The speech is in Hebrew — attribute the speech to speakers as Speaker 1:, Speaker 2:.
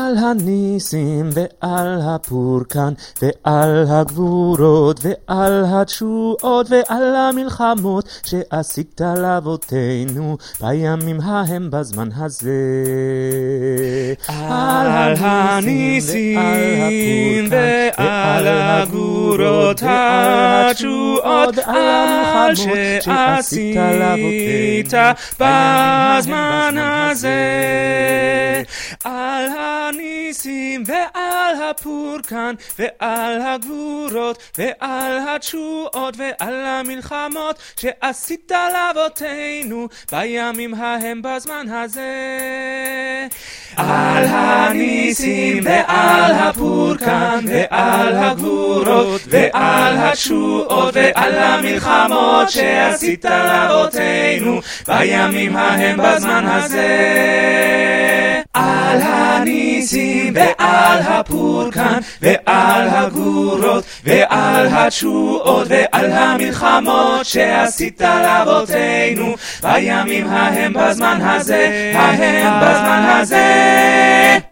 Speaker 1: על הניסים ועל הפורקן ועל הגבורות ועל התשועות ועל המלחמות שעשית לאבותינו בימים ההם בזמן הזה.
Speaker 2: על הניסים ועל הגבורות התשועות על שעשית בזמן הזה. על הניסים ועל הפורקן ועל הגבורות ועל התשועות ועל המלחמות שעשית לאבותינו בימים ההם בזמן הזה. על הניסים ועל הפורקן ועל הגבורות ועל התשועות ועל המלחמות שעשית לאבותינו בימים ההם בזמן הזה. על הניסים ועל הפורקן ועל הגבורות ועל התשועות ועל המלחמות שעשית לאבותינו בימים ההם בזמן הזה, ההם בזמן הזה.